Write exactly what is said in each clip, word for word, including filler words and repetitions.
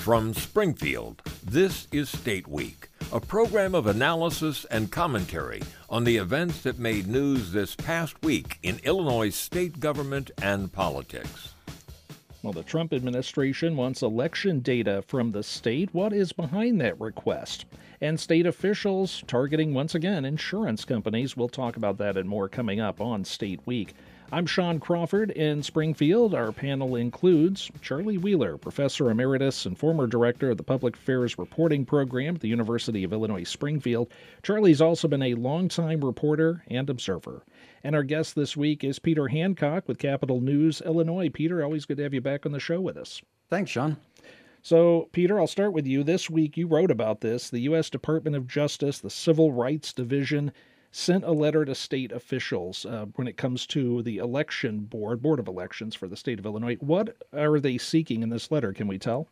From Springfield, this is State Week, a program of analysis and commentary on the events that made news this past week in Illinois state government and politics. Well, the Trump administration wants election data from the state. What is behind that request? And state officials targeting, once again, insurance companies. We'll talk about that and more coming up on State Week. I'm Sean Crawford in Springfield. Our panel includes Charlie Wheeler, Professor Emeritus and former Director of the Public Affairs Reporting Program at the University of Illinois Springfield. Charlie's also been a longtime reporter and observer. And our guest this week is Peter Hancock with Capital News Illinois. Peter, always good to have you back on the show with us. Thanks, Sean. So, Peter, I'll start with you. This week you wrote about this. The U S Department of Justice, the Civil Rights Division, sent a letter to state officials uh, when it comes to the election board, Board of Elections for the state of Illinois. What are they seeking in this letter? Can we tell?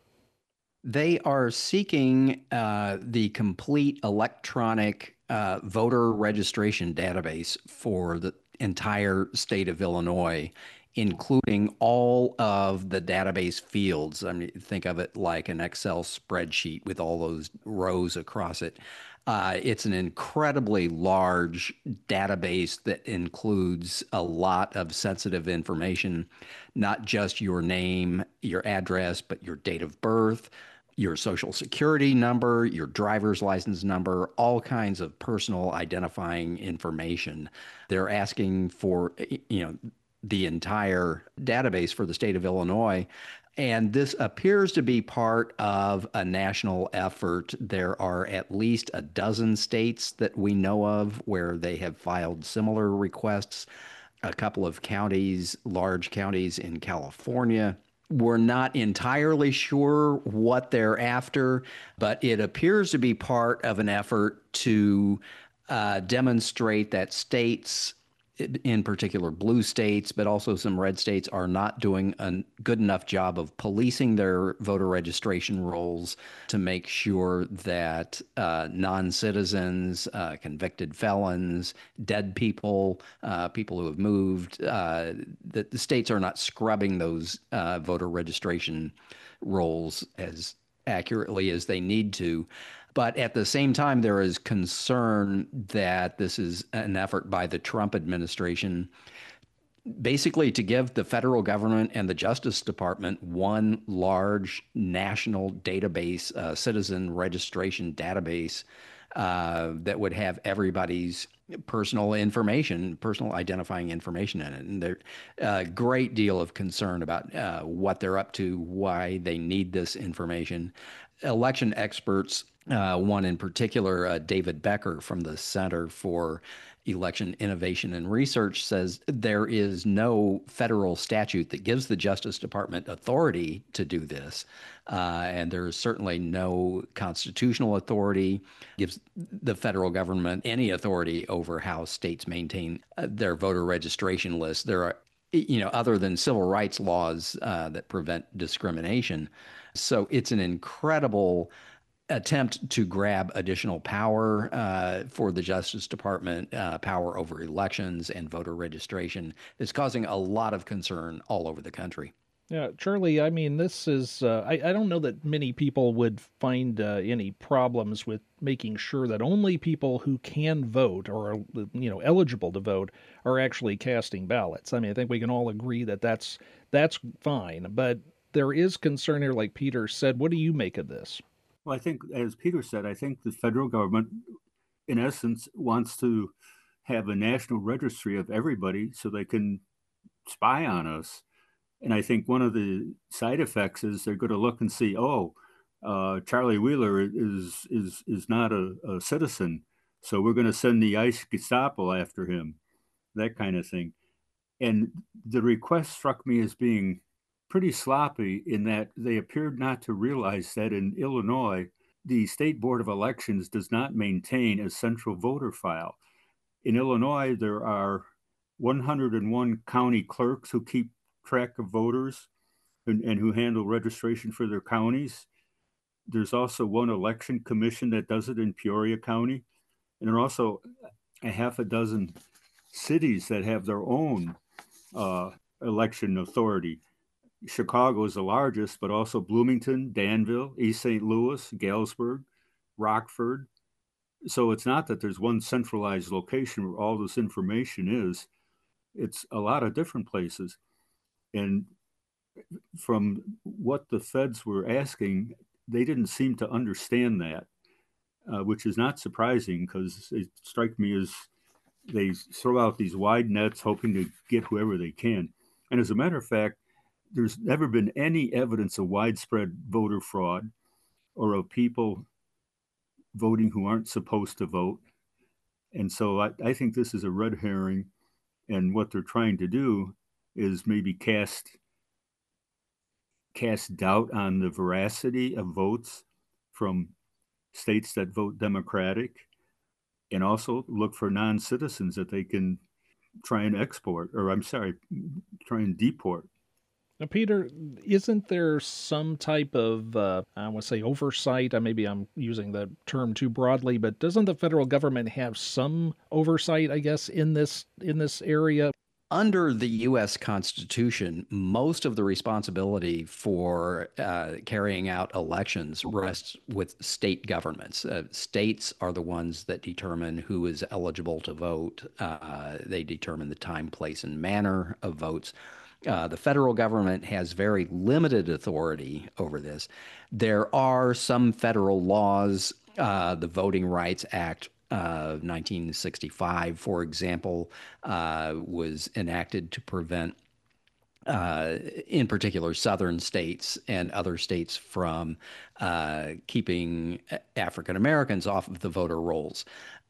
They are seeking uh, the complete electronic uh, voter registration database for the entire state of Illinois, including all of the database fields. I mean, think of it like an Excel spreadsheet with all those rows across it. Uh, it's an incredibly large database that includes a lot of sensitive information, not just your name, your address, but your date of birth, your social security number, your driver's license number, all kinds of personal identifying information. They're asking for, you know, the entire database for the state of Illinois. And this appears to be part of a national effort. There are at least a dozen states that we know of where they have filed similar requests. A couple of counties, large counties in California. We're not entirely sure what they're after, but it appears to be part of an effort to uh, demonstrate that states, in particular blue states, but also some red states, are not doing a good enough job of policing their voter registration rolls to make sure that uh, non-citizens, uh, convicted felons, dead people, uh, people who have moved, uh, that the states are not scrubbing those uh, voter registration rolls as accurately as they need to. But at the same time, there is concern that this is an effort by the Trump administration basically to give the federal government and the Justice Department one large national database, uh, citizen registration database uh, that would have everybody's personal information, personal identifying information in it. And there's a great deal of concern about uh, what they're up to, why they need this information. Election experts, Uh, one in particular, uh, David Becker from the Center for Election Innovation and Research, says there is no federal statute that gives the Justice Department authority to do this. Uh, and there is certainly no constitutional authority, gives the federal government any authority over how states maintain uh, their voter registration lists. There are, you know, other than civil rights laws uh, that prevent discrimination. So it's an incredible attempt to grab additional power uh, for the Justice Department, uh, power over elections and voter registration, is causing a lot of concern all over the country. Yeah, Charlie, I mean, this is, uh, I, I don't know that many people would find uh, any problems with making sure that only people who can vote or are, you know, eligible to vote are actually casting ballots. I mean, I think we can all agree that that's, that's fine, but there is concern here, like Peter said. What do you make of this? Well, I think, as Peter said, I think the federal government, in essence, wants to have a national registry of everybody so they can spy on us. And I think one of the side effects is they're going to look and see, oh, uh, Charlie Wheeler is is is not a, a citizen, so we're going to send the ICE Gestapo after him, that kind of thing. And the request struck me as being pretty sloppy in that they appeared not to realize that in Illinois, the State Board of Elections does not maintain a central voter file. In Illinois, there are one hundred one county clerks who keep track of voters and, and who handle registration for their counties. There's also one election commission that does it in Peoria County. And there are also a half a dozen cities that have their own uh, election authority. Chicago is the largest, but also Bloomington, Danville, East Saint Louis, Galesburg, Rockford. So it's not that there's one centralized location where all this information is. It's a lot of different places. And from what the feds were asking, they didn't seem to understand that, uh, which is not surprising because it strikes me as they throw out these wide nets hoping to get whoever they can. And as a matter of fact, there's never been any evidence of widespread voter fraud or of people voting who aren't supposed to vote. And so I, I think this is a red herring. And what they're trying to do is maybe cast cast doubt on the veracity of votes from states that vote Democratic, and also look for non-citizens that they can try and export, or I'm sorry, try and deport. Now, Peter, isn't there some type of, uh, I want to say oversight? Uh, maybe I'm using the term too broadly, but doesn't the federal government have some oversight, I guess, in this in this area? Under the U S Constitution, most of the responsibility for uh, carrying out elections rests with state governments. Uh, states are the ones that determine who is eligible to vote. Uh, they determine the time, place, and manner of votes. Uh, the federal government has very limited authority over this. There are some federal laws, uh, the Voting Rights Act of uh, nineteen sixty-five, for example, uh, was enacted to prevent, uh, in particular, southern states and other states from uh, keeping African Americans off of the voter rolls.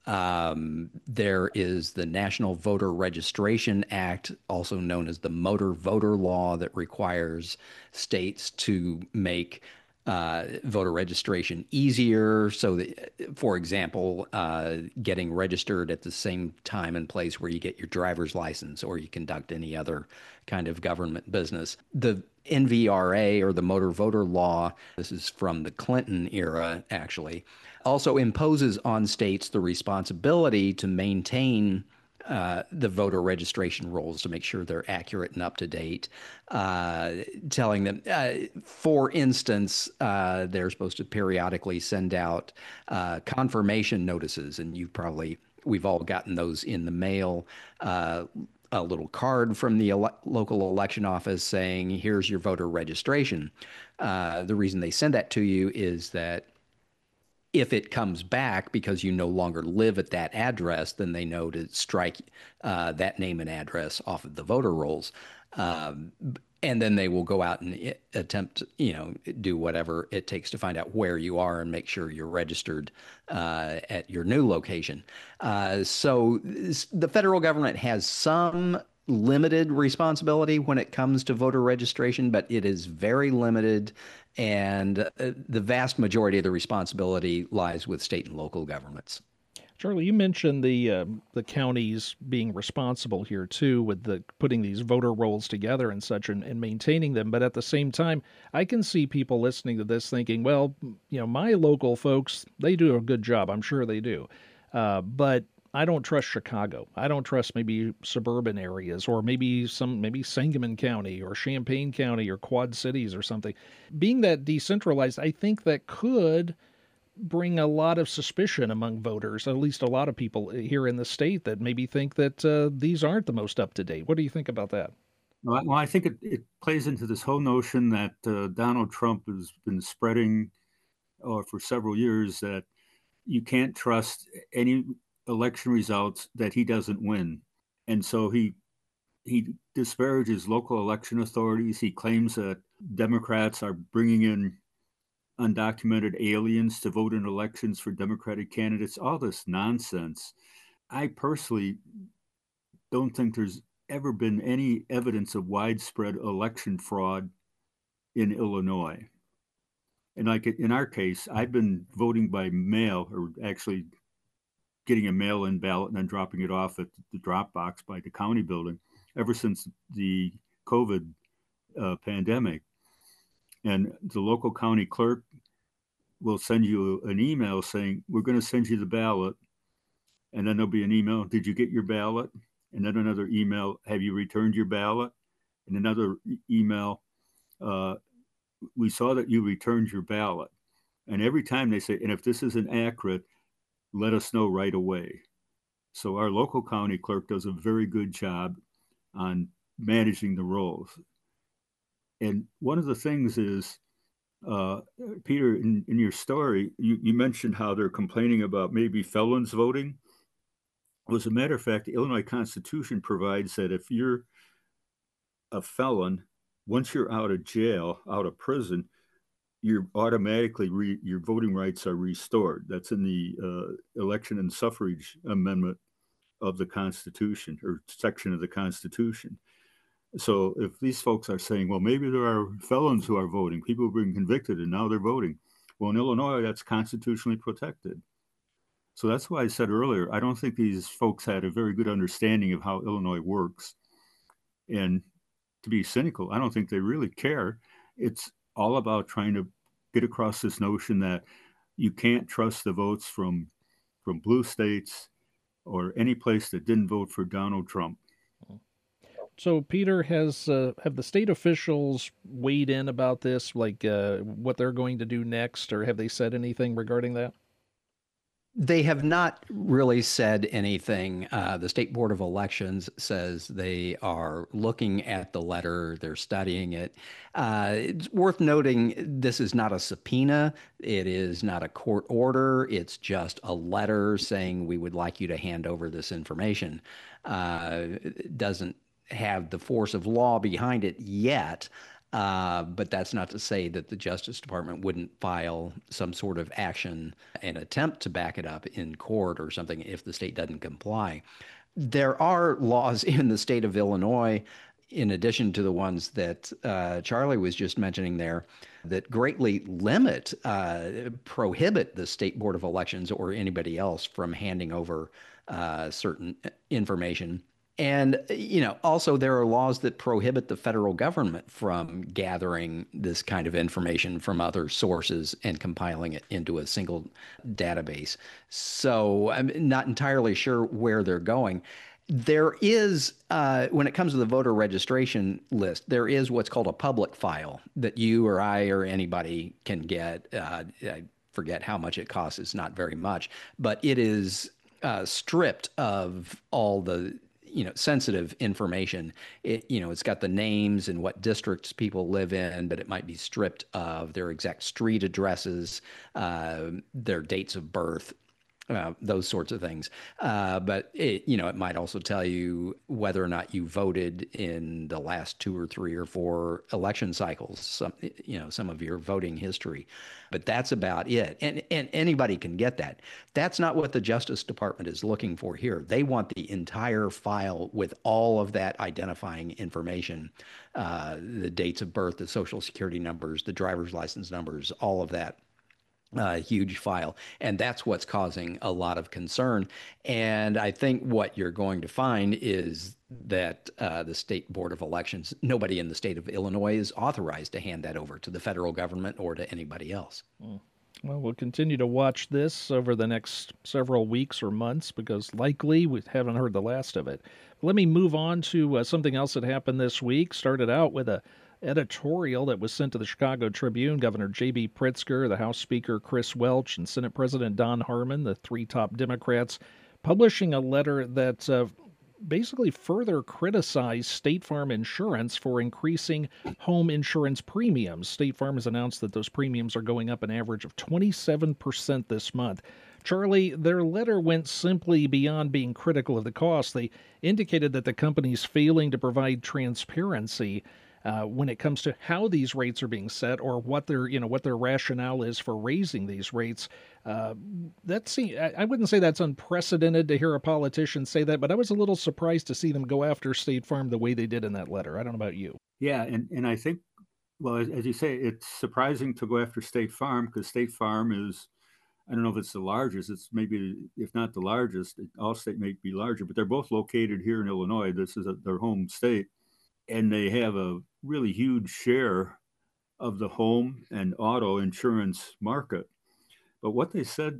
Um, there is the National Voter Registration Act, also known as the Motor Voter Law, that requires states to make uh, voter registration easier. So that, for example, uh, getting registered at the same time and place where you get your driver's license or you conduct any other kind of government business. The N V R A, or the Motor Voter Law, this is from the Clinton era, actually, also imposes on states the responsibility to maintain uh, the voter registration rolls to make sure they're accurate and up to date, uh, telling them, uh, for instance, uh, they're supposed to periodically send out uh, confirmation notices, and you've probably, we've all gotten those in the mail, uh, a little card from the ele- local election office saying, here's your voter registration. Uh, the reason they send that to you is that if it comes back because you no longer live at that address, then they know to strike uh, that name and address off of the voter rolls. Um, and then they will go out and attempt, you know, do whatever it takes to find out where you are and make sure you're registered uh, at your new location. Uh, so this, the federal government has some limited responsibility when it comes to voter registration, but it is very limited, and uh, the vast majority of the responsibility lies with state and local governments. Charlie, you mentioned the uh, the counties being responsible here too, with the putting these voter rolls together and such, and, and maintaining them. But at the same time, I can see people listening to this thinking, well, you know, my local folks, they do a good job. I'm sure they do, uh, but I don't trust Chicago. I don't trust maybe suburban areas, or maybe some maybe Sangamon County or Champaign County or Quad Cities or something. Being that decentralized, I think that could bring a lot of suspicion among voters, at least a lot of people here in the state that maybe think that uh, these aren't the most up to date. What do you think about that? Well, I think it, it plays into this whole notion that uh, Donald Trump has been spreading uh, for several years, that you can't trust any election results that he doesn't win. And so he he disparages local election authorities. He claims that Democrats are bringing in undocumented aliens to vote in elections for Democratic candidates, all this nonsense. I personally don't think there's ever been any evidence of widespread election fraud in Illinois. And like in our case, I've been voting by mail, or actually getting a mail-in ballot and then dropping it off at the drop box by the county building ever since the COVID uh, pandemic. And the local county clerk will send you an email saying, we're going to send you the ballot. And then there'll be an email, did you get your ballot? And then another email, have you returned your ballot? And another email, uh, we saw that you returned your ballot. And every time they say, and if this isn't accurate, let us know right away. So our local county clerk does a very good job on managing the rolls. And one of the things is, uh, Peter, in, in your story, you, you mentioned how they're complaining about maybe felons voting. Well, as a matter of fact, the Illinois Constitution provides that if you're a felon, once you're out of jail, out of prison, you're automatically, re, your voting rights are restored. That's in the uh, Election and Suffrage Amendment of the Constitution, or section of the Constitution. So if these folks are saying, well, maybe there are felons who are voting, people have been convicted and now they're voting. Well, in Illinois, that's constitutionally protected. So that's why I said earlier, I don't think these folks had a very good understanding of how Illinois works. And to be cynical, I don't think they really care. It's all about trying to get across this notion that you can't trust the votes from, from blue states or any place that didn't vote for Donald Trump. So, Peter, has uh, have the state officials weighed in about this, like uh, what they're going to do next, or have they said anything regarding that? They have not really said anything. Uh, the State Board of Elections says they are looking at the letter, they're studying it. Uh, it's worth noting this is not a subpoena, it is not a court order, it's just a letter saying we would like you to hand over this information. Uh, it doesn't have the force of law behind it yet. Uh, but that's not to say that the Justice Department wouldn't file some sort of action and attempt to back it up in court or something if the state doesn't comply. There are laws in the state of Illinois, in addition to the ones that uh, Charlie was just mentioning there, that greatly limit, uh, prohibit the State Board of Elections or anybody else from handing over uh, certain information. And, you know, also there are laws that prohibit the federal government from gathering this kind of information from other sources and compiling it into a single database. So I'm not entirely sure where they're going. There is, uh, when it comes to the voter registration list, there is what's called a public file that you or I or anybody can get. Uh, I forget how much it costs. It's not very much, but it is uh, stripped of all the you know, sensitive information. It, you know, it's got the names and what districts people live in, but it might be stripped of their exact street addresses, uh, their dates of birth, uh, those sorts of things. Uh, but it, you know, it might also tell you whether or not you voted in the last two or three or four election cycles, some, you know, some of your voting history. But that's about it. And, and anybody can get that. That's not what the Justice Department is looking for here. They want the entire file with all of that identifying information, uh, the dates of birth, the social security numbers, the driver's license numbers, all of that. Uh, huge file. And that's what's causing a lot of concern. And I think what you're going to find is that uh, the State Board of Elections, nobody in the state of Illinois is authorized to hand that over to the federal government or to anybody else. Mm. Well, we'll continue to watch this over the next several weeks or months because likely we haven't heard the last of it. Let me move on to uh, something else that happened this week. Started out with a editorial that was sent to the Chicago Tribune. Governor J B Pritzker, the House Speaker Chris Welch, and Senate President Don Harmon, the three top Democrats, publishing a letter that uh, basically further criticized State Farm Insurance for increasing home insurance premiums. State Farm has announced that those premiums are going up an average of twenty-seven percent this month. Charlie, their letter went simply beyond being critical of the cost. They indicated that the company's failing to provide transparency Uh, when it comes to how these rates are being set or what their, you know, what their rationale is for raising these rates. Uh, that's, I wouldn't say that's unprecedented to hear a politician say that, but I was a little surprised to see them go after State Farm the way they did in that letter. I don't know about you. Yeah, and, and I think, well, as, as you say, it's surprising to go after State Farm because State Farm is, I don't know if it's the largest, it's maybe, if not the largest, Allstate may be larger, but they're both located here in Illinois. This is a, their home state. And they have a really huge share of the home and auto insurance market. But what they said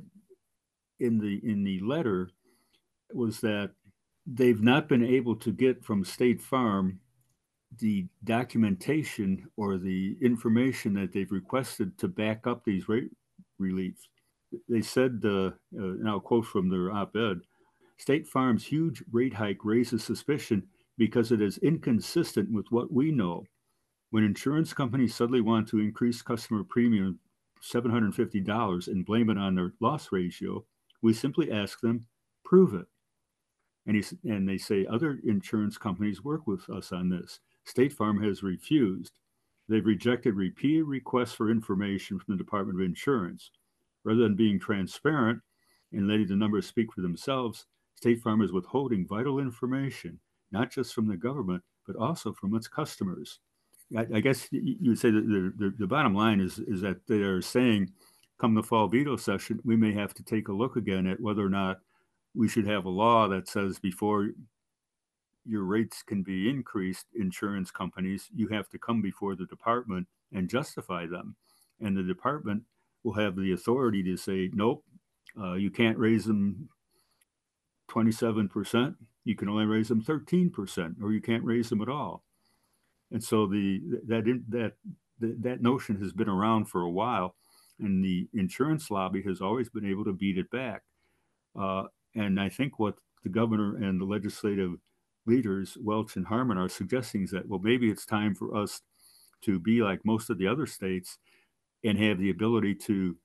in the in the letter was that they've not been able to get from State Farm the documentation or the information that they've requested to back up these rate reliefs. They said, uh, uh, and I'll quote from their op-ed, State Farm's huge rate hike raises suspicion because it is inconsistent with what we know. When insurance companies suddenly want to increase customer premium seven hundred fifty dollars and blame it on their loss ratio, we simply ask them, prove it. And, he's, and they say other insurance companies work with us on this. State Farm has refused. They've rejected repeated requests for information from the Department of Insurance. Rather than being transparent and letting the numbers speak for themselves, State Farm is withholding vital information, not just from the government, but also from its customers. I, I guess you would say that the, the, the bottom line is, is that they are saying, come the fall veto session, we may have to take a look again at whether or not we should have a law that says before your rates can be increased, insurance companies, you have to come before the department and justify them. And the department will have the authority to say, nope, uh, you can't raise them twenty-seven percent. You can only raise them thirteen percent, or you can't raise them at all. And so the that that that, that notion has been around for a while, and the insurance lobby has always been able to beat it back. Uh, and I think what the governor and the legislative leaders, Welch and Harmon, are suggesting is that, well, maybe it's time for us to be like most of the other states and have the ability to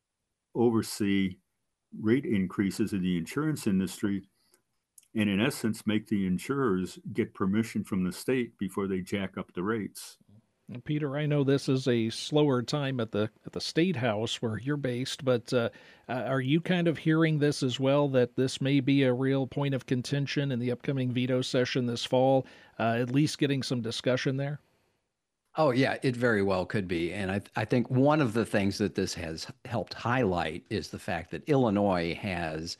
oversee rate increases in the insurance industry, and in essence, make the insurers get permission from the state before they jack up the rates. Peter, I know this is a slower time at the at the State House where you're based, but uh, uh, are you kind of hearing this as well, that this may be a real point of contention in the upcoming veto session this fall, uh, at least getting some discussion there? Oh, yeah, it very well could be. And I, I think one of the things that this has helped highlight is the fact that Illinois has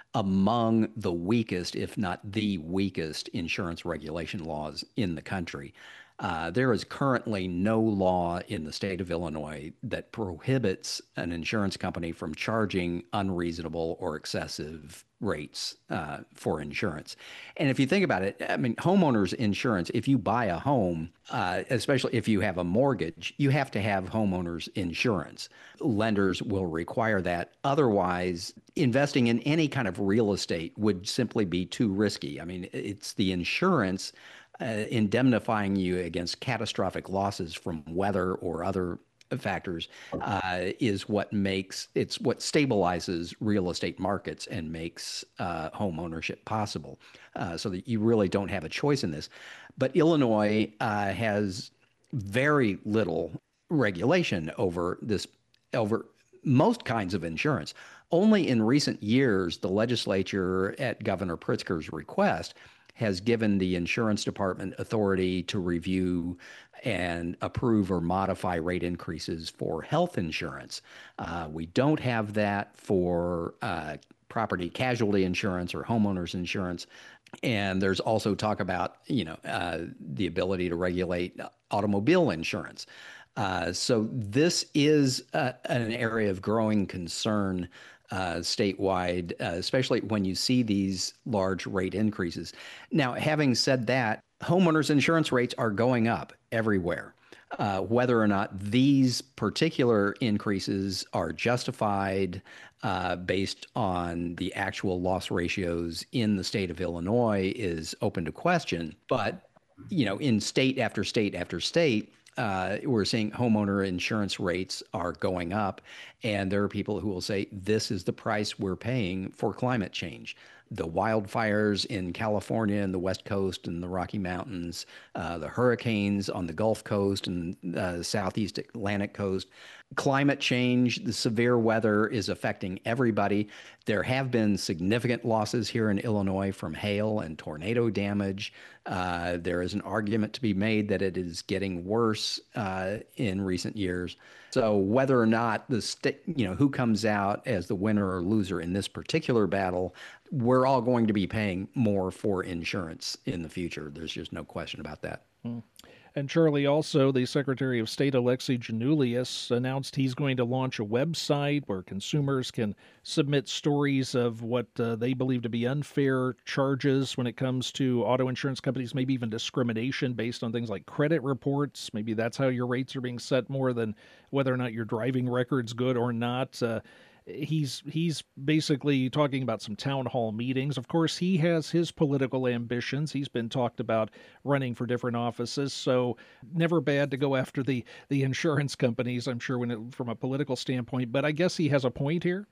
among the weakest, if not the weakest, insurance regulation laws in the country. Uh, there is currently no law in the state of Illinois that prohibits an insurance company from charging unreasonable or excessive rates uh, for insurance. And if you think about it, I mean, homeowners insurance, if you buy a home, uh, especially if you have a mortgage, you have to have homeowners insurance. Lenders will require that. Otherwise, investing in any kind of real estate would simply be too risky. I mean, it's the insurance Uh, indemnifying you against catastrophic losses from weather or other factors uh, is what makes, it's what stabilizes real estate markets and makes uh, home ownership possible, uh, so that you really don't have a choice in this. But Illinois uh, has very little regulation over this, over most kinds of insurance. Only in recent years, the legislature, at Governor Pritzker's request, has given the insurance department authority to review and approve or modify rate increases for health insurance. Uh, we don't have that for uh, property casualty insurance or homeowners insurance. And there's also talk about, you know, uh, the ability to regulate automobile insurance. Uh, so this is uh, an area of growing concern Uh, statewide, uh, especially when you see these large rate increases. Now, having said that, homeowners insurance rates are going up everywhere. Uh, whether or not these particular increases are justified uh, based on the actual loss ratios in the state of Illinois is open to question. But, you know, in state after state after state, Uh, we're seeing homeowner insurance rates are going up, and there are people who will say this is the price we're paying for climate change. The wildfires in California and the West Coast and the Rocky Mountains, uh, the hurricanes on the Gulf Coast and uh, Southeast Atlantic coast. Climate change, the severe weather is affecting everybody. There have been significant losses here in Illinois from hail and tornado damage. Uh, there is an argument to be made that it is getting worse uh, in recent years. So whether or not the state, you know, who comes out as the winner or loser in this particular battle, we're all going to be paying more for insurance in the future. There's just no question about that. Hmm. And Charlie, also, the Secretary of State Alexei Janulius announced he's going to launch a website where consumers can submit stories of what uh, they believe to be unfair charges when it comes to auto insurance companies, maybe even discrimination based on things like credit reports. Maybe that's how your rates are being set more than whether or not your driving record's good or not. Uh, He's he's basically talking about some town hall meetings. Of course, he has his political ambitions. He's been talked about running for different offices, so never bad to go after the, the insurance companies, I'm sure, when it, from a political standpoint. But I guess he has a point here.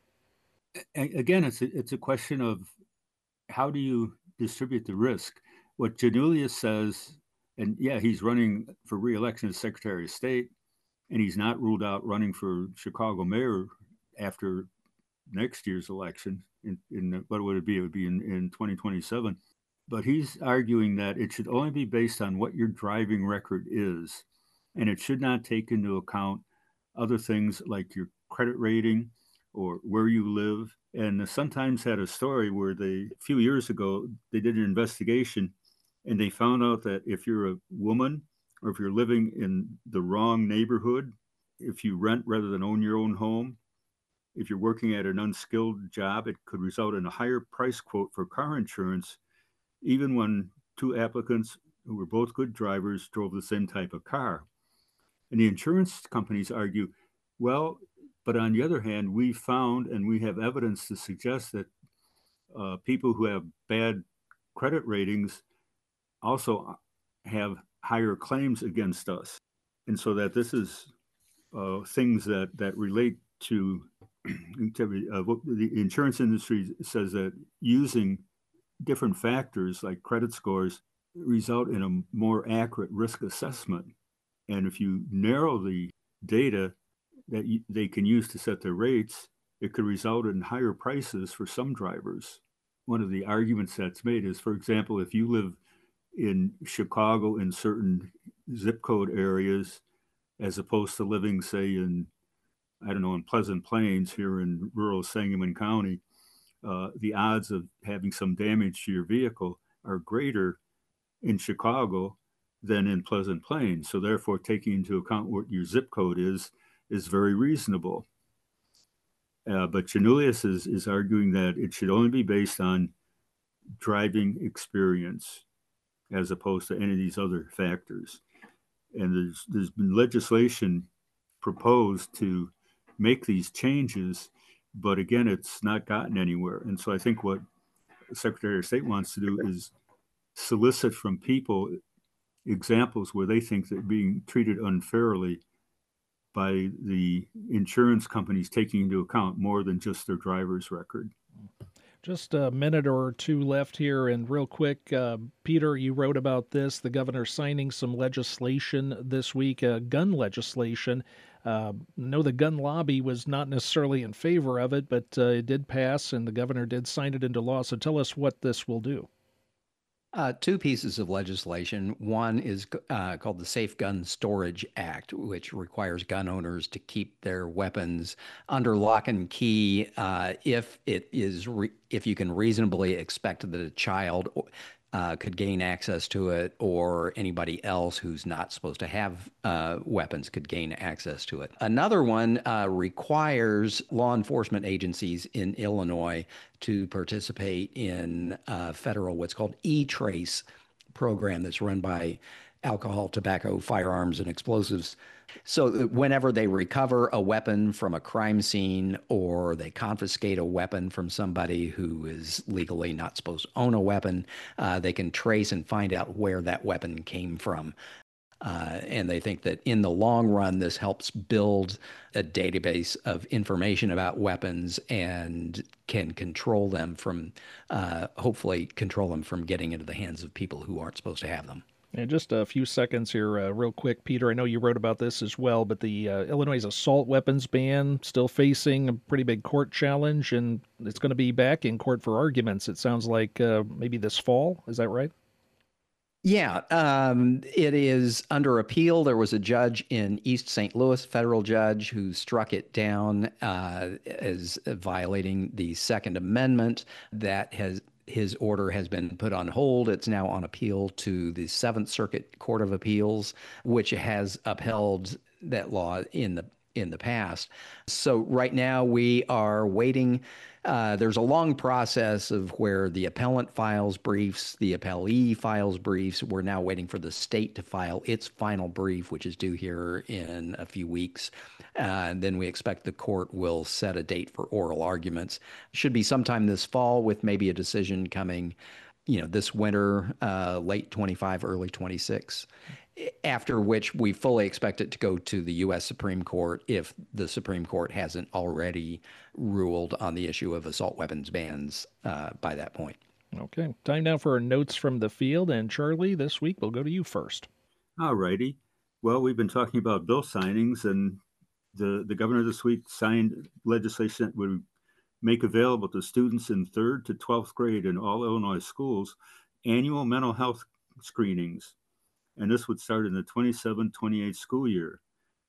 Again, it's a, it's a question of how do you distribute the risk? What Janulius says, and yeah, he's running for re-election as Secretary of State, and he's not ruled out running for Chicago mayor after next year's election. In, in what would it be? It would be in, in twenty twenty-seven. But he's arguing that it should only be based on what your driving record is, and it should not take into account other things like your credit rating or where you live. And the Sun-Times had a story where they, a few years ago, they did an investigation, and they found out that if you're a woman or if you're living in the wrong neighborhood, if you rent rather than own your own home, if you're working at an unskilled job, it could result in a higher price quote for car insurance, even when two applicants who were both good drivers drove the same type of car. And the insurance companies argue, well, but on the other hand, we found and we have evidence to suggest that uh, people who have bad credit ratings also have higher claims against us. And so that this is uh, things that, that relate to Uh, the insurance industry says that using different factors like credit scores result in a more accurate risk assessment. And if you narrow the data that you, they can use to set their rates, it could result in higher prices for some drivers. One of the arguments that's made is, for example, if you live in Chicago in certain zip code areas, as opposed to living, say, in I don't know, in Pleasant Plains here in rural Sangamon County, uh, the odds of having some damage to your vehicle are greater in Chicago than in Pleasant Plains. So therefore, taking into account what your zip code is, is very reasonable. Uh, but Janulius is, is arguing that it should only be based on driving experience as opposed to any of these other factors. And there's there's been legislation proposed to make these changes, but again, it's not gotten anywhere. And so I think what the Secretary of State wants to do is solicit from people examples where they think they're being treated unfairly by the insurance companies, taking into account more than just their driver's record. Just a minute or two left here, and real quick, uh, Peter, you wrote about this, the governor signing some legislation this week, uh, gun legislation. Uh, know the gun lobby was not necessarily in favor of it, but uh, it did pass, and the governor did sign it into law. So tell us what this will do. Uh, two pieces of legislation. One is uh, called the Safe Gun Storage Act, which requires gun owners to keep their weapons under lock and key uh, if it is re- if you can reasonably expect that a child uh, could gain access to it, or anybody else who's not supposed to have uh, weapons could gain access to it. Another one uh, requires law enforcement agencies in Illinois to participate in a federal, what's called E-Trace program that's run by alcohol, tobacco, firearms, and explosives. So that whenever they recover a weapon from a crime scene, or they confiscate a weapon from somebody who is legally not supposed to own a weapon, uh, they can trace and find out where that weapon came from. Uh, and they think that in the long run, this helps build a database of information about weapons and can control them from, uh, hopefully control them from getting into the hands of people who aren't supposed to have them. And just a few seconds here, uh, real quick, Peter. I know you wrote about this as well, but the uh, Illinois' assault weapons ban still facing a pretty big court challenge, and it's going to be back in court for arguments, it sounds like, uh, maybe this fall. Is that right? Yeah, um, it is under appeal. There was a judge in East Saint Louis, federal judge, who struck it down uh, as violating the Second Amendment. That has his order has been put on hold. It's now on appeal to the Seventh Circuit Court of Appeals, which has upheld that law in the in the past. So right now we are waiting. Uh, there's a long process of where the appellant files briefs, the appellee files briefs. We're now waiting for the state to file its final brief, which is due here in a few weeks. Uh, and then we expect the court will set a date for oral arguments. Should be sometime this fall, with maybe a decision coming, you know, this winter, uh, late twenty-five, early twenty-six. After which we fully expect it to go to the U S Supreme Court if the Supreme Court hasn't already ruled on the issue of assault weapons bans uh, by that point. Okay. Time now for our notes from the field. And Charlie, this week we'll go to you first. All righty. Well, we've been talking about bill signings, and the, the governor this week signed legislation that would make available to students in third to twelfth grade in all Illinois schools annual mental health screenings. And this would start in the twenty-seven twenty-eight school year.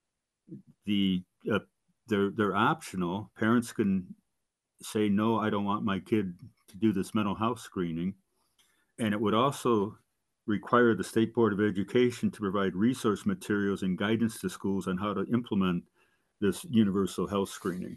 The uh, they're they're optional. Parents can say, no, I don't want my kid to do this mental health screening. And it would also require the State Board of Education to provide resource materials and guidance to schools on how to implement this universal health screening.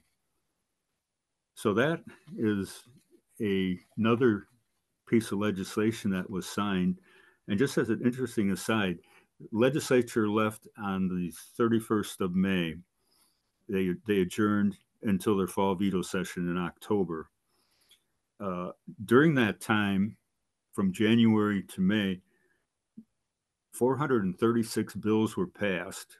So that is a, another piece of legislation that was signed. And just as an interesting aside, legislature left on the thirty-first of May. They they adjourned until their fall veto session in October. Uh, during that time, from January to May, four hundred thirty-six bills were passed.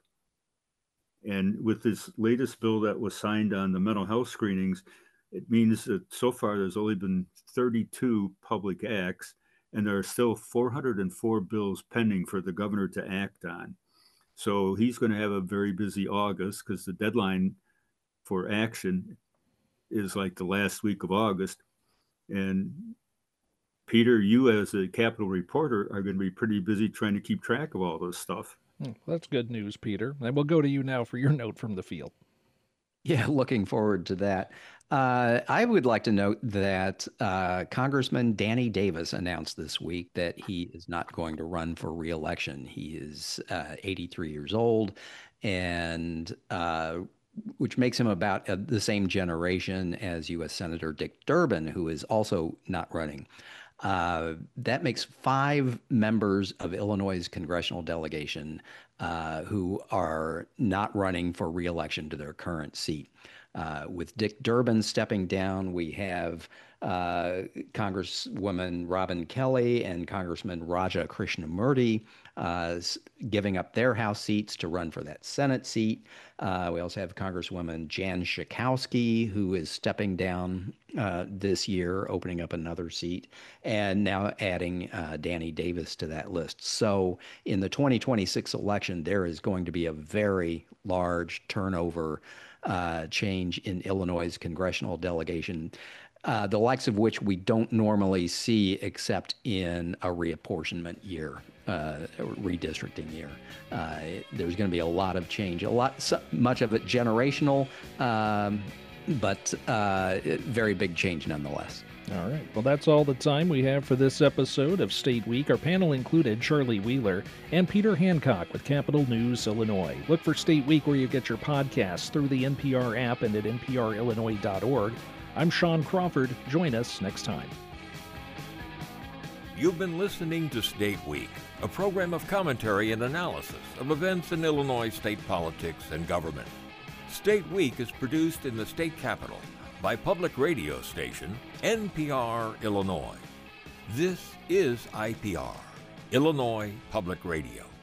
And with this latest bill that was signed on the mental health screenings, it means that so far there's only been thirty-two public acts, and there are still four hundred four bills pending for the governor to act on. So he's going to have a very busy August, because the deadline for action is like the last week of August. And Peter, you as a Capitol reporter are going to be pretty busy trying to keep track of all this stuff. Well, that's good news, Peter. And we'll go to you now for your note from the field. Yeah, looking forward to that. Uh, I would like to note that uh, Congressman Danny Davis announced this week that he is not going to run for re-election. He is uh, eighty-three years old, and uh, which makes him about uh, the same generation as U S Senator Dick Durbin, who is also not running. Uh, that makes five members of Illinois' congressional delegation uh, who are not running for re-election to their current seat. Uh, with Dick Durbin stepping down, we have uh, Congresswoman Robin Kelly and Congressman Raja Krishnamurti uh, giving up their House seats to run for that Senate seat. Uh, we also have Congresswoman Jan Schakowsky, who is stepping down uh, this year, opening up another seat, and now adding uh, Danny Davis to that list. So in the twenty twenty-six election, there is going to be a very large turnover uh, change in Illinois' congressional delegation, uh, the likes of which we don't normally see except in a reapportionment year. Uh, redistricting year. Uh, there's going to be a lot of change, a lot, so, much of it generational, um, but uh, very big change nonetheless. All right. Well, that's all the time we have for this episode of State Week. Our panel included Charlie Wheeler and Peter Hancock with Capital News Illinois. Look for State Week where you get your podcasts through the N P R app and at N P R Illinois dot org. I'm Sean Crawford. Join us next time. You've been listening to State Week, a program of commentary and analysis of events in Illinois state politics and government. State Week is produced in the state capital by public radio station N P R Illinois. This is I P R, Illinois Public Radio.